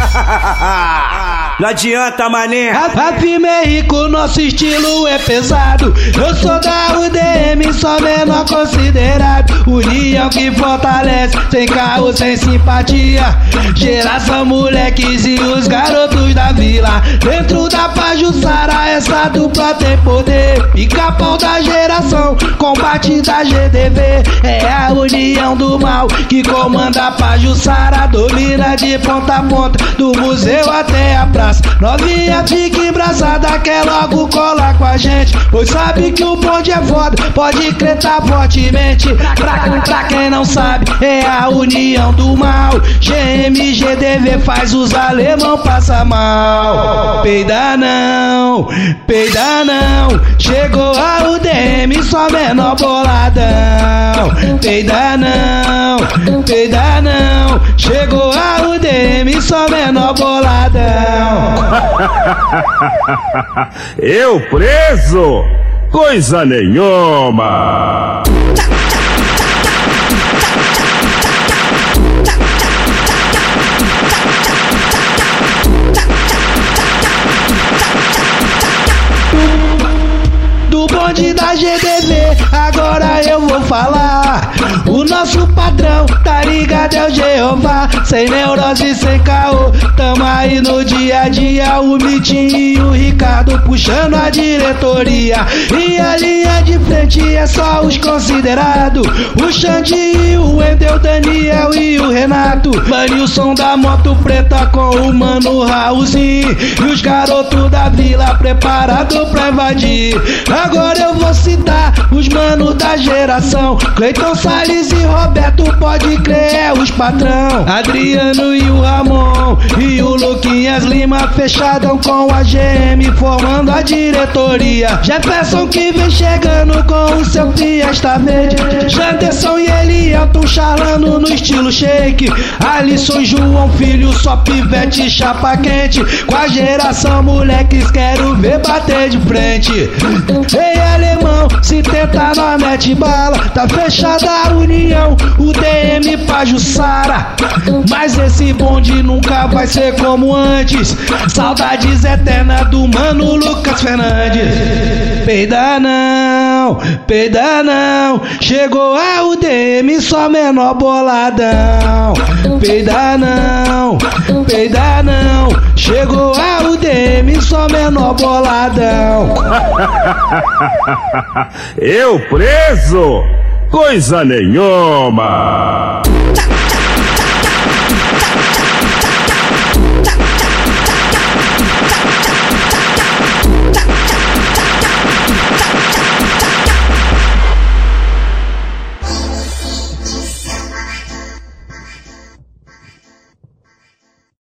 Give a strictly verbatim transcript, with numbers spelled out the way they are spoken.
Não adianta, mané. Rap Mexico, nosso estilo é pesado. Eu sou da U D M, só menor considerado. União que fortalece, sem carro, sem simpatia. Geração moleques e os garotos da vila. Dentro da Pajuçara, essa dupla tem poder. Pica-pau da geração, combate da G D V. É a união do mal que comanda a Pajuçara. Domina de ponta a ponta, do museu até a praça. Novinha fica embrasada, quer logo colar com a gente. Pois sabe que o bonde é foda, pode crer tá fortemente. Pra, pra quem não sabe, é a união do mal. G M G D V faz os alemão passar mal. Peida não, peida não, chegou a U D M, só menor boladão. Peida não, peida não, chegou a U D M, só menor boladão. Eu preso? Coisa nenhuma. Do bonde da G D V, agora eu vou falar. O nosso patrão, tá ligado, é o Jeová. Sem neurose, sem caô, tamo aí no dia a dia. O Mitinho e o Ricardo puxando a diretoria. E a linha de frente é só os considerados. O Xande e o Wendel, Daniel e o Renato. Manilson da moto preta com o mano Raulzinho. E os garotos da vila preparado pra invadir. Agora eu vou citar os manos da geração. Cleiton Salles e Roberto, pode crer, é os patrão. Adriano e o Ramon e o Luquinhas Lima fechadão com a G M, formando a diretoria. Jefferson que vem chegando com o seu Fiesta Verde. Janderson e Elielton charlando no estilo shake. Alisson e João Filho, só pivete chapa quente. Com a geração moleques, quero ver bater de frente. Ei alemão, se tentar nós mete bala. Tá fechada a união, o D M Pajuçara. Mas esse bonde nunca vai ser como antes. Saudades eternas do mano Lucas Fernandes. Peida não, peida não, chegou a U D M, só menor boladão. Peida não, peida não, chegou a U D M, só menor boladão. Eu preso? Coisa nenhuma.